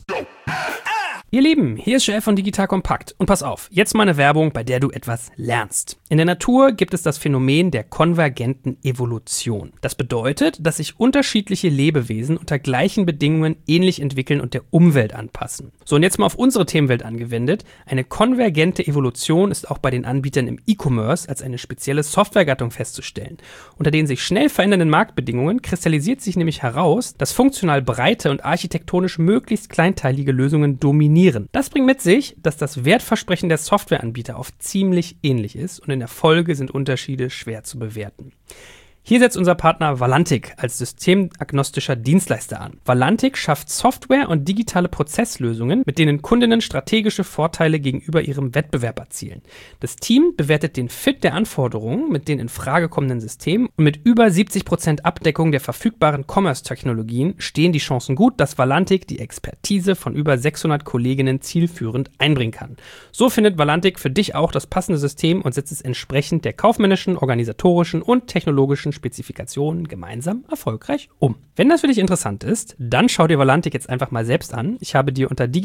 Ihr Lieben, hier ist Joel von Digital Compact. Und pass auf, jetzt mal eine Werbung, bei der du etwas lernst. In der Natur gibt es das Phänomen der konvergenten Evolution. Das bedeutet, dass sich unterschiedliche Lebewesen unter gleichen Bedingungen ähnlich entwickeln und der Umwelt anpassen. So, und jetzt mal auf unsere Themenwelt angewendet. Eine konvergente Evolution ist auch bei den Anbietern im E-Commerce als eine spezielle Softwaregattung festzustellen. Unter den sich schnell verändernden Marktbedingungen kristallisiert sich nämlich heraus, dass funktional breite und architektonisch möglichst kleinteilige Lösungen dominieren. Das bringt mit sich, dass das Wertversprechen der Softwareanbieter oft ziemlich ähnlich ist und in der Folge sind Unterschiede schwer zu bewerten. Hier setzt unser Partner Valantic als systemagnostischer Dienstleister an. Valantic schafft Software und digitale Prozesslösungen, mit denen Kundinnen strategische Vorteile gegenüber ihrem Wettbewerb erzielen. Das Team bewertet den Fit der Anforderungen mit den in Frage kommenden Systemen und mit über 70% Abdeckung der verfügbaren Commerce-Technologien stehen die Chancen gut, dass Valantic die Expertise von über 600 Kolleginnen zielführend einbringen kann. So findet Valantic für dich auch das passende System und setzt es entsprechend der kaufmännischen, organisatorischen und technologischen Spezifikationen gemeinsam erfolgreich um. Wenn das für dich interessant ist, dann schau dir Valantic jetzt einfach mal selbst an. Ich habe dir unter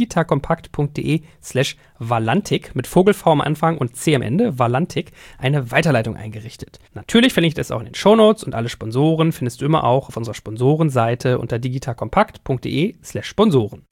digitalkompakt.de/Valantic mit Vogelv am Anfang und C am Ende, Valantic, eine Weiterleitung eingerichtet. Natürlich verlinke ich das auch in den Shownotes und alle Sponsoren findest du immer auch auf unserer Sponsorenseite unter digitalkompakt.de/Sponsoren.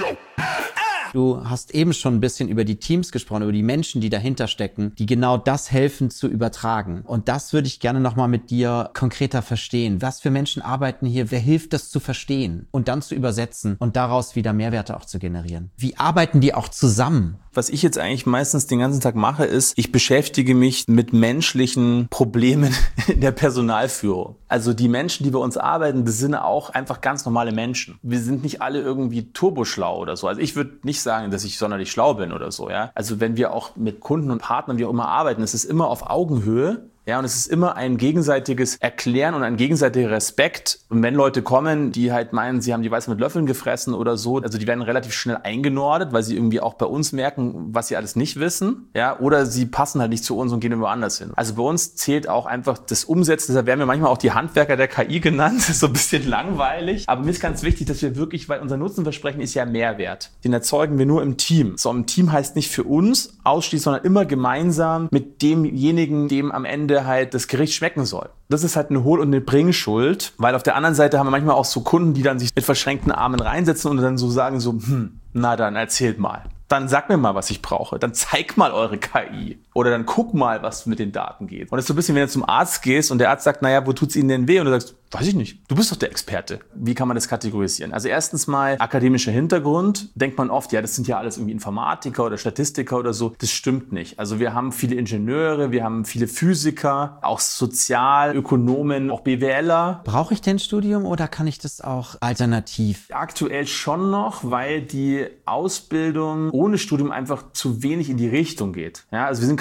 Du hast eben schon ein bisschen über die Teams gesprochen, über die Menschen, die dahinter stecken, die genau das helfen zu übertragen. Und das würde ich gerne nochmal mit dir konkreter verstehen. Was für Menschen arbeiten hier? Wer hilft, das zu verstehen und dann zu übersetzen und daraus wieder Mehrwerte auch zu generieren? Wie arbeiten die auch zusammen? Was ich jetzt eigentlich meistens den ganzen Tag mache, ist, ich beschäftige mich mit menschlichen Problemen in der Personalführung. Also die Menschen, die bei uns arbeiten, das sind auch einfach ganz normale Menschen. Wir sind nicht alle irgendwie turboschlau oder so. Also ich würde nicht sagen, dass ich sonderlich schlau bin oder so, ja. Also wenn wir auch mit Kunden und Partnern, wie auch immer arbeiten, es ist immer auf Augenhöhe. Ja, und es ist immer ein gegenseitiges Erklären und ein gegenseitiger Respekt. Und wenn Leute kommen, die halt meinen, sie haben die Weiße mit Löffeln gefressen oder so, also die werden relativ schnell eingenordet, weil sie irgendwie auch bei uns merken, was sie alles nicht wissen. Ja, oder sie passen halt nicht zu uns und gehen irgendwo anders hin. Also bei uns zählt auch einfach das Umsetzen. Deshalb werden wir manchmal auch die Handwerker der KI genannt. Das ist so ein bisschen langweilig. Aber mir ist ganz wichtig, dass wir wirklich, weil unser Nutzenversprechen ist ja Mehrwert. Den erzeugen wir nur im Team. So, ein Team heißt nicht für uns ausschließlich, sondern immer gemeinsam mit demjenigen, dem am Ende halt das Gericht schmecken soll. Das ist halt eine Hohl- und eine Bringschuld, weil auf der anderen Seite haben wir manchmal auch so Kunden, die dann sich mit verschränkten Armen reinsetzen und dann so sagen so, na dann erzählt mal. Dann sag mir mal, was ich brauche. Dann zeig mal eure KI. Oder dann guck mal, was mit den Daten geht. Und das ist so ein bisschen, wenn du zum Arzt gehst und der Arzt sagt, naja, wo tut's Ihnen denn weh? Und du sagst, weiß ich nicht. Du bist doch der Experte. Wie kann man das kategorisieren? Also erstens mal akademischer Hintergrund. Denkt man oft, ja, das sind ja alles irgendwie Informatiker oder Statistiker oder so. Das stimmt nicht. Also wir haben viele Ingenieure, wir haben viele Physiker, auch Sozialökonomen, auch BWLer. Brauche ich denn ein Studium oder kann ich das auch alternativ? Aktuell schon noch, weil die Ausbildung ohne Studium einfach zu wenig in die Richtung geht. Ja, also wir sind gerade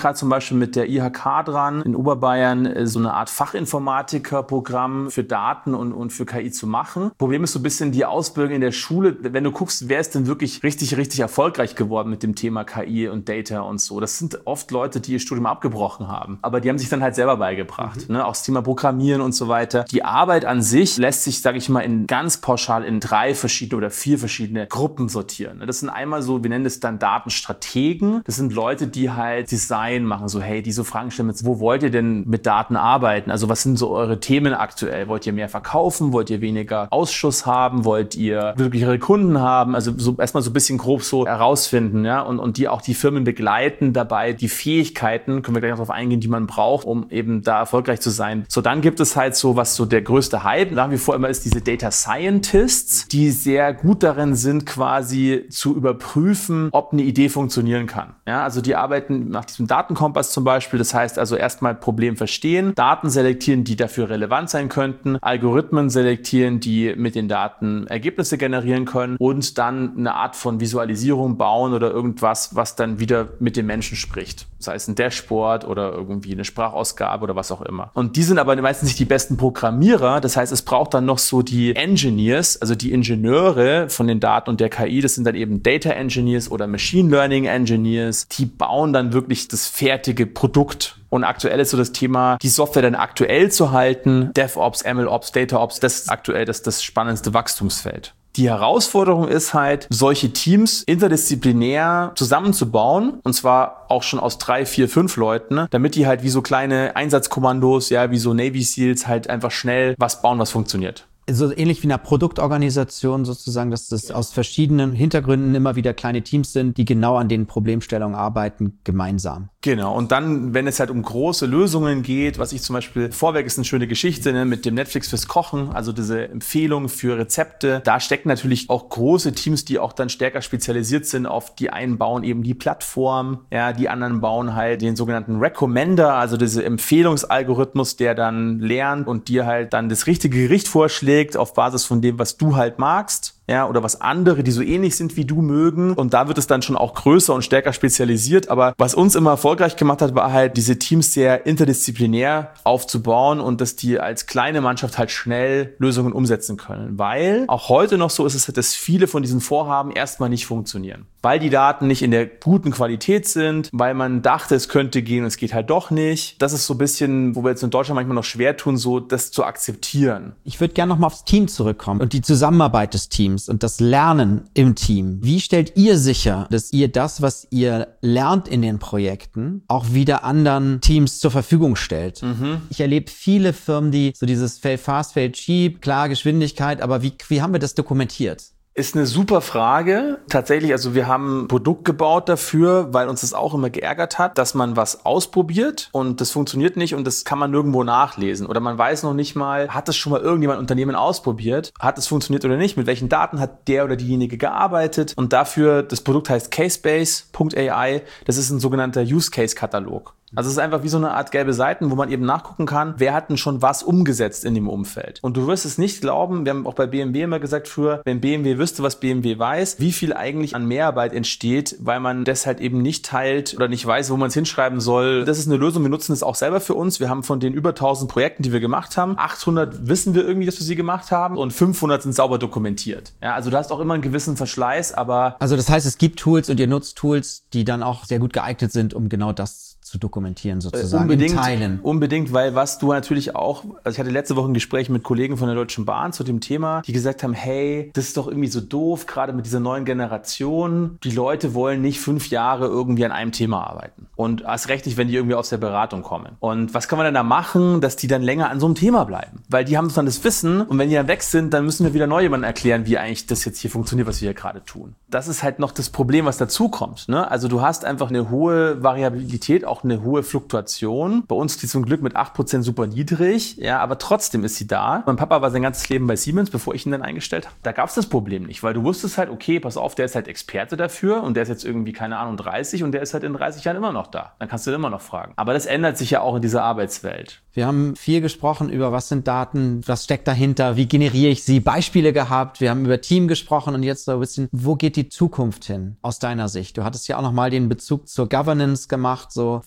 gerade zum Beispiel mit der IHK dran, in Oberbayern so eine Art Fachinformatikerprogramm für Daten und für KI zu machen. Problem ist so ein bisschen die Ausbildung in der Schule. Wenn du guckst, wer ist denn wirklich richtig erfolgreich geworden mit dem Thema KI und Data und so. Das sind oft Leute, die ihr Studium abgebrochen haben. Aber die haben sich dann halt selber beigebracht. Ne? Auch das Thema Programmieren und so weiter. Die Arbeit an sich lässt sich, sage ich mal, in ganz pauschal in 3 verschiedene oder 4 verschiedene Gruppen sortieren. Das sind einmal so, wir nennen das dann Datenstrategen. Das sind Leute, die halt Design machen. So, hey, die so Fragen stellen, wo wollt ihr denn mit Daten arbeiten? Also was sind so eure Themen aktuell? Wollt ihr mehr verkaufen? Wollt ihr weniger Ausschuss haben? Wollt ihr glücklichere Kunden haben? Also so erstmal so ein bisschen grob so herausfinden, ja, und die auch die Firmen begleiten dabei, die Fähigkeiten, können wir gleich noch darauf eingehen, die man braucht, um eben da erfolgreich zu sein. So, dann gibt es halt so, was so der größte Hype nach wie vor immer ist, diese Data Scientists, die sehr gut darin sind, quasi zu überprüfen, ob eine Idee funktionieren kann. Ja, also die arbeiten nach diesem Datenkompass zum Beispiel. Das heißt also erstmal Problem verstehen, Daten selektieren, die dafür relevant sein könnten, Algorithmen selektieren, die mit den Daten Ergebnisse generieren können und dann eine Art von Visualisierung bauen oder irgendwas, was dann wieder mit dem Menschen spricht. Sei es ein Dashboard oder irgendwie eine Sprachausgabe oder was auch immer. Und die sind aber meistens nicht die besten Programmierer. Das heißt, es braucht dann noch so die Engineers, also die Ingenieure von den Daten und der KI. Das sind dann eben Data Engineers oder Machine Learning Engineers. Die bauen dann wirklich das fertige Produkt. Und aktuell ist so das Thema, die Software dann aktuell zu halten. DevOps, MLOps, DataOps, das ist aktuell das spannendste Wachstumsfeld. Die Herausforderung ist halt, solche Teams interdisziplinär zusammenzubauen, und zwar auch schon aus 3, 4, 5 Leuten, damit die halt wie so kleine Einsatzkommandos, ja, wie so Navy Seals halt einfach schnell was bauen, was funktioniert. So ähnlich wie in einer Produktorganisation sozusagen, dass das aus verschiedenen Hintergründen immer wieder kleine Teams sind, die genau an den Problemstellungen arbeiten, gemeinsam. Genau, und dann, wenn es halt um große Lösungen geht, was ich zum Beispiel, Vorwerk ist eine schöne Geschichte, ne, mit dem Netflix fürs Kochen, also diese Empfehlung für Rezepte, da stecken natürlich auch große Teams, die auch dann stärker spezialisiert sind auf die einen bauen eben die Plattform, ja, die anderen bauen halt den sogenannten Recommender, also diese Empfehlungsalgorithmus, der dann lernt und dir halt dann das richtige Gericht vorschlägt, auf Basis von dem, was du halt magst. Ja, oder was andere, die so ähnlich sind wie du, mögen. Und da wird es dann schon auch größer und stärker spezialisiert. Aber was uns immer erfolgreich gemacht hat, war halt, diese Teams sehr interdisziplinär aufzubauen und dass die als kleine Mannschaft halt schnell Lösungen umsetzen können. Weil auch heute noch so ist es, dass viele von diesen Vorhaben erstmal nicht funktionieren. Weil die Daten nicht in der guten Qualität sind, weil man dachte, es könnte gehen und es geht halt doch nicht. Das ist so ein bisschen, wo wir jetzt in Deutschland manchmal noch schwer tun, so das zu akzeptieren. Ich würde gerne nochmal aufs Team zurückkommen und die Zusammenarbeit des Teams und das Lernen im Team. Wie stellt ihr sicher, dass ihr das, was ihr lernt in den Projekten, auch wieder anderen Teams zur Verfügung stellt? Ich erlebe viele Firmen, die so dieses fail fast, fail cheap, klar, Geschwindigkeit, aber wie haben wir das dokumentiert? Ist eine super Frage. Tatsächlich, also wir haben ein Produkt gebaut dafür, weil uns das auch immer geärgert hat, dass man was ausprobiert und das funktioniert nicht und das kann man nirgendwo nachlesen. Oder man weiß noch nicht mal, hat das schon mal irgendjemand Unternehmen ausprobiert? Hat es funktioniert oder nicht? Mit welchen Daten hat der oder diejenige gearbeitet? Und dafür, das Produkt heißt Casebase.ai. Das ist ein sogenannter Use-Case-Katalog. Also es ist einfach wie so eine Art gelbe Seiten, wo man eben nachgucken kann, wer hat denn schon was umgesetzt in dem Umfeld. Und du wirst es nicht glauben, wir haben auch bei BMW immer gesagt früher, wenn BMW wüsste, was BMW weiß, wie viel eigentlich an Mehrarbeit entsteht, weil man das halt eben nicht teilt oder nicht weiß, wo man es hinschreiben soll. Das ist eine Lösung, wir nutzen es auch selber für uns. Wir haben von den über 1000 Projekten, die wir gemacht haben, 800 wissen wir irgendwie, dass wir sie gemacht haben und 500 sind sauber dokumentiert. Ja, also du hast auch immer einen gewissen Verschleiß, aber... Also das heißt, es gibt Tools und ihr nutzt Tools, die dann auch sehr gut geeignet sind, um genau das zu dokumentieren sozusagen, unbedingt, in Teilen. Unbedingt, weil was du natürlich auch, also ich hatte letzte Woche ein Gespräch mit Kollegen von der Deutschen Bahn zu dem Thema, die gesagt haben, hey, das ist doch irgendwie so doof, gerade mit dieser neuen Generation. Die Leute wollen nicht 5 Jahre irgendwie an einem Thema arbeiten. Und erst recht nicht, wenn die irgendwie aus der Beratung kommen. Und was kann man denn da machen, dass die dann länger an so einem Thema bleiben? Weil die haben dann das Wissen und wenn die dann weg sind, dann müssen wir wieder neu jemandem erklären, wie eigentlich das jetzt hier funktioniert, was wir hier gerade tun. Das ist halt noch das Problem, was dazu kommt. Ne? Also du hast einfach eine hohe Variabilität, auch eine hohe Fluktuation. Bei uns ist die zum Glück mit 8% super niedrig, ja, aber trotzdem ist sie da. Mein Papa war sein ganzes Leben bei Siemens, bevor ich ihn dann eingestellt habe. Da gab es das Problem nicht, weil du wusstest halt, okay, pass auf, der ist halt Experte dafür und der ist jetzt irgendwie, keine Ahnung, 30 und der ist halt in 30 Jahren immer noch da. Dann kannst du ihn immer noch fragen. Aber das ändert sich ja auch in dieser Arbeitswelt. Wir haben viel gesprochen über, was sind Daten, was steckt dahinter, wie generiere ich sie, Beispiele gehabt, wir haben über Team gesprochen und jetzt so ein bisschen, wo geht die Zukunft hin aus deiner Sicht? Du hattest ja auch nochmal den Bezug zur Governance gemacht, so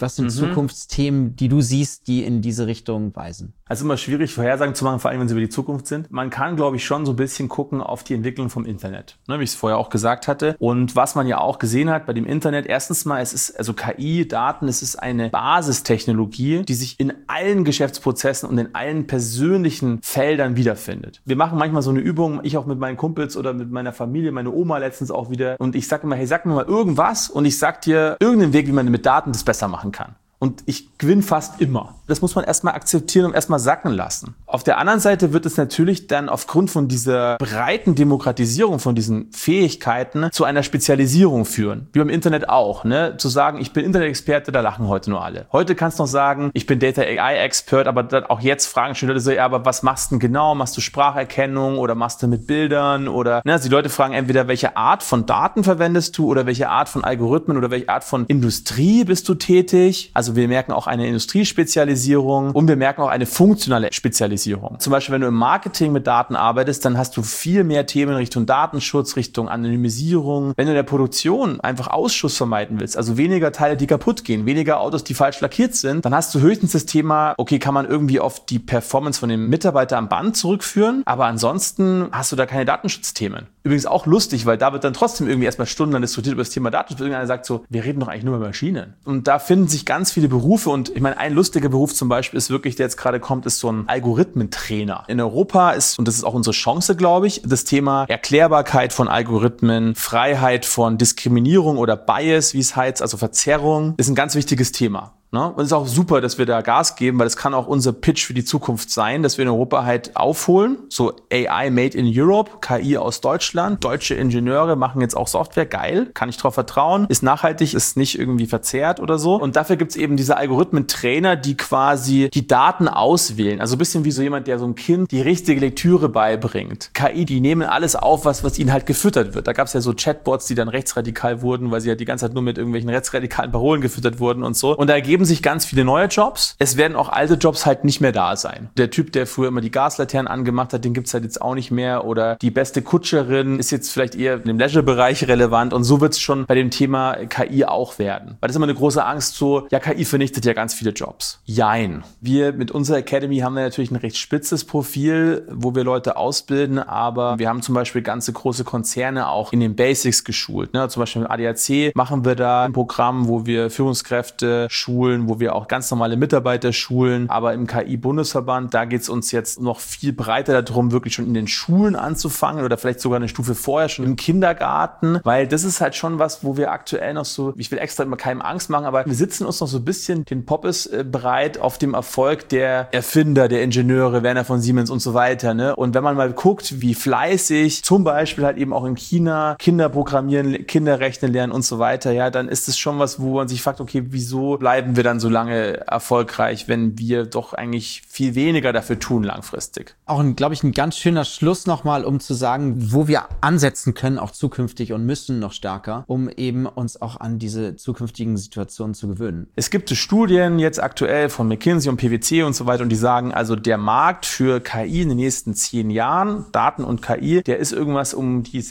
Was sind Zukunftsthemen, die du siehst, die in diese Richtung weisen? Also immer schwierig, Vorhersagen zu machen, vor allem, wenn sie über die Zukunft sind. Man kann, glaube ich, schon so ein bisschen gucken auf die Entwicklung vom Internet, ne, wie ich es vorher auch gesagt hatte. Und was man ja auch gesehen hat bei dem Internet, erstens mal, es ist, also KI, Daten, es ist eine Basistechnologie, die sich in allen Geschäftsprozessen und in allen persönlichen Feldern wiederfindet. Wir machen manchmal so eine Übung, ich auch mit meinen Kumpels oder mit meiner Familie, meine Oma letztens auch wieder. Und ich sage immer, hey, sag mir mal irgendwas und ich sag dir irgendeinen Weg, wie man mit Daten das besser machen kann. Und ich gewinne fast immer. Das muss man erstmal akzeptieren und erstmal sacken lassen. Auf der anderen Seite wird es natürlich dann aufgrund von dieser breiten Demokratisierung von diesen Fähigkeiten zu einer Spezialisierung führen. Wie beim Internet auch, ne? Zu sagen, ich bin Internet-Experte, da lachen heute nur alle. Heute kannst du noch sagen, ich bin Data-AI-Expert, aber dann auch jetzt fragen schon Leute so, ja, aber was machst du denn genau? Machst du Spracherkennung oder machst du mit Bildern? Oder, ne? Also die Leute fragen entweder, welche Art von Daten verwendest du oder welche Art von Algorithmen oder welche Art von Industrie bist du tätig? Also wir merken auch eine Industriespezialisierung und wir merken auch eine funktionale Spezialisierung. Zum Beispiel, wenn du im Marketing mit Daten arbeitest, dann hast du viel mehr Themen Richtung Datenschutz, Richtung Anonymisierung. Wenn du in der Produktion einfach Ausschuss vermeiden willst, also weniger Teile, die kaputt gehen, weniger Autos, die falsch lackiert sind, dann hast du höchstens das Thema, okay, kann man irgendwie auf die Performance von dem Mitarbeiter am Band zurückführen, aber ansonsten hast du da keine Datenschutzthemen. Übrigens auch lustig, weil da wird dann trotzdem irgendwie erstmal stundenlang diskutiert über das Thema Datenschutz. Irgendeiner sagt so, wir reden doch eigentlich nur über Maschinen. Und da finden sich ganz viele Berufe und ich meine, ein lustiger Beruf zum Beispiel ist wirklich, der jetzt gerade kommt, ist so ein Algorithmentrainer. In Europa ist, und das ist auch unsere Chance, glaube ich, das Thema Erklärbarkeit von Algorithmen, Freiheit von Diskriminierung oder Bias, wie es heißt, also Verzerrung, ist ein ganz wichtiges Thema. Und es ist auch super, dass wir da Gas geben, weil das kann auch unser Pitch für die Zukunft sein, dass wir in Europa halt aufholen. So AI made in Europe, KI aus Deutschland. Deutsche Ingenieure machen jetzt auch Software. Geil, kann ich drauf vertrauen. Ist nachhaltig, ist nicht irgendwie verzerrt oder so. Und dafür gibt's eben diese Algorithmen-Trainer, die quasi die Daten auswählen. Also ein bisschen wie so jemand, der so ein Kind die richtige Lektüre beibringt. KI, die nehmen alles auf, was ihnen halt gefüttert wird. Da gab's ja so Chatbots, die dann rechtsradikal wurden, weil sie ja die ganze Zeit nur mit irgendwelchen rechtsradikalen Parolen gefüttert wurden und so. Und da ergeben sich ganz viele neue Jobs. Es werden auch alte Jobs halt nicht mehr da sein. Der Typ, der früher immer die Gaslaternen angemacht hat, den gibt's halt jetzt auch nicht mehr. Oder die beste Kutscherin ist jetzt vielleicht eher in dem Leisure-Bereich relevant. Und so wird's schon bei dem Thema KI auch werden. Weil das ist immer eine große Angst so, ja, KI vernichtet ja ganz viele Jobs. Jein. Wir mit unserer Academy haben wir natürlich ein recht spitzes Profil, wo wir Leute ausbilden. Aber wir haben zum Beispiel ganze große Konzerne auch in den Basics geschult. Ne? Zum Beispiel im ADAC machen wir da ein Programm, wo wir Führungskräfte schulen, wo wir auch ganz normale Mitarbeiter schulen, aber im KI-Bundesverband, da geht es uns jetzt noch viel breiter darum, wirklich schon in den Schulen anzufangen oder vielleicht sogar eine Stufe vorher, schon im Kindergarten, weil das ist halt schon was, wo wir aktuell noch so, ich will extra immer keinem Angst machen, aber wir sitzen uns noch so ein bisschen den Poppes bereit auf dem Erfolg der Erfinder, der Ingenieure, Werner von Siemens und so weiter. Ne? Und wenn man mal guckt, wie fleißig zum Beispiel halt eben auch in China Kinder programmieren, Kinder rechnen lernen und so weiter, ja, dann ist es schon was, wo man sich fragt, okay, wieso bleiben wir dann so lange erfolgreich, wenn wir doch eigentlich viel weniger dafür tun langfristig. Auch, glaube ich, ein ganz schöner Schluss nochmal, um zu sagen, wo wir ansetzen können, auch zukünftig und müssen noch stärker, um eben uns auch an diese zukünftigen Situationen zu gewöhnen. Es gibt so Studien jetzt aktuell von McKinsey und PwC und so weiter und die sagen, also der Markt für KI in den nächsten 10 Jahren, Daten und KI, der ist irgendwas um die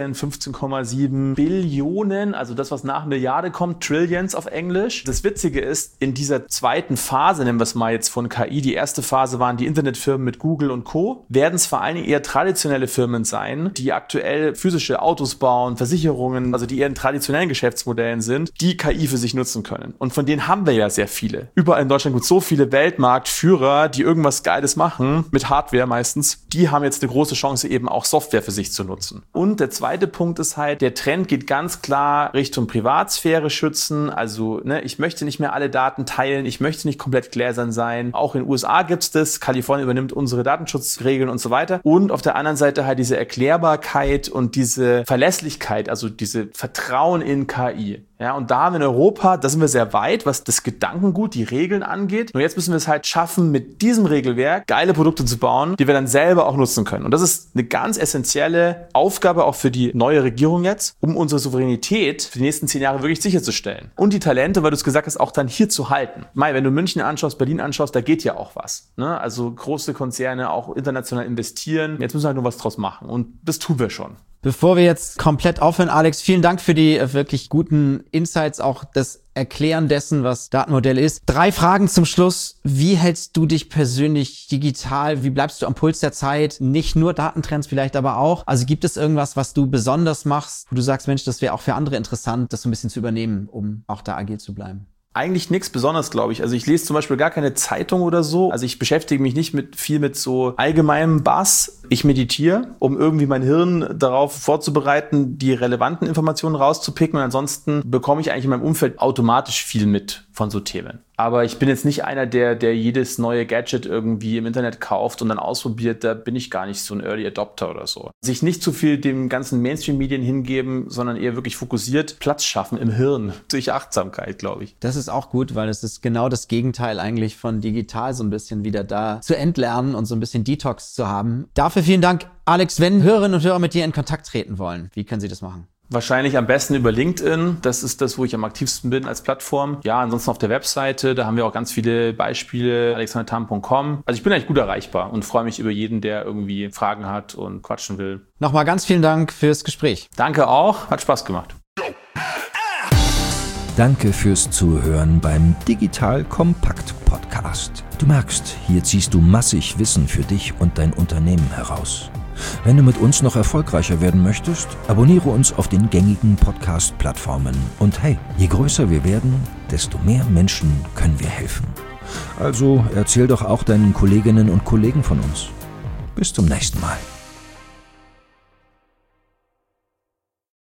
15,7 Billionen, also das, was nach Milliarde kommt, Trillions auf Englisch. Das Witzige ist, in dieser zweiten Phase, nennen wir es mal jetzt von KI, die erste Phase waren die Internetfirmen mit Google und Co., werden es vor allen Dingen eher traditionelle Firmen sein, die aktuell physische Autos bauen, Versicherungen, also die eher in traditionellen Geschäftsmodellen sind, die KI für sich nutzen können. Und von denen haben wir ja sehr viele. Überall in Deutschland gibt es so viele Weltmarktführer, die irgendwas Geiles machen, mit Hardware meistens. Die haben jetzt eine große Chance, eben auch Software für sich zu nutzen. Und der zweite Punkt ist halt, der Trend geht ganz klar Richtung Privatsphäre schützen. Also, ich möchte nicht mehr alle Daten teilen, ich möchte nicht komplett gläsern sein. Auch in den USA gibt's das, Kalifornien übernimmt unsere Datenschutzregeln und so weiter. Und auf der anderen Seite halt diese Erklärbarkeit und diese Verlässlichkeit, also diese Vertrauen in KI. Ja, und da haben wir in Europa, da sind wir sehr weit, was das Gedankengut, die Regeln angeht. Nur jetzt müssen wir es halt schaffen, mit diesem Regelwerk geile Produkte zu bauen, die wir dann selber auch nutzen können. Und das ist eine ganz essentielle Aufgabe auch für die neue Regierung jetzt, um unsere Souveränität für die nächsten 10 Jahre wirklich sicherzustellen. Und die Talente, weil du es gesagt hast, auch dann hier zu halten. Wenn du München anschaust, Berlin anschaust, da geht ja auch was. Ne? Also große Konzerne auch international investieren. Jetzt müssen wir halt nur was draus machen. Und das tun wir schon. Bevor wir jetzt komplett aufhören, Alex, vielen Dank für die wirklich guten Insights, auch das Erklären dessen, was Datenmodell ist. 3 Fragen zum Schluss. Wie hältst du dich persönlich digital? Wie bleibst du am Puls der Zeit? Nicht nur Datentrends vielleicht, aber auch. Also gibt es irgendwas, was du besonders machst, wo du sagst, Mensch, das wäre auch für andere interessant, das so ein bisschen zu übernehmen, um auch da agil zu bleiben? Eigentlich nichts Besonderes, glaube ich. Also ich lese zum Beispiel gar keine Zeitung oder so. Also ich beschäftige mich nicht viel mit so allgemeinem Bass. Ich meditiere, um irgendwie mein Hirn darauf vorzubereiten, die relevanten Informationen rauszupicken. Und ansonsten bekomme ich eigentlich in meinem Umfeld automatisch viel mit von so Themen. Aber ich bin jetzt nicht einer, der jedes neue Gadget irgendwie im Internet kauft und dann ausprobiert. Da bin ich gar nicht so ein Early Adopter oder so. Sich nicht zu viel dem ganzen Mainstream-Medien hingeben, sondern eher wirklich fokussiert Platz schaffen im Hirn durch Achtsamkeit, glaube ich. Das ist auch gut, weil es ist genau das Gegenteil eigentlich von digital, so ein bisschen wieder da zu entlernen und so ein bisschen Detox zu haben. Dafür vielen Dank, Alex. Wenn Hörerinnen und Hörer mit dir in Kontakt treten wollen, wie können sie das machen? Wahrscheinlich am besten über LinkedIn. Das ist das, wo ich am aktivsten bin als Plattform. Ja, ansonsten auf der Webseite, da haben wir auch ganz viele Beispiele, alexandertam.com. Also ich bin eigentlich gut erreichbar und freue mich über jeden, der irgendwie Fragen hat und quatschen will. Nochmal ganz vielen Dank fürs Gespräch. Danke auch, hat Spaß gemacht. Danke fürs Zuhören beim Digital Kompakt Podcast. Du merkst, hier ziehst du massig Wissen für dich und dein Unternehmen heraus. Wenn du mit uns noch erfolgreicher werden möchtest, abonniere uns auf den gängigen Podcast-Plattformen. Und hey, je größer wir werden, desto mehr Menschen können wir helfen. Also erzähl doch auch deinen Kolleginnen und Kollegen von uns. Bis zum nächsten Mal.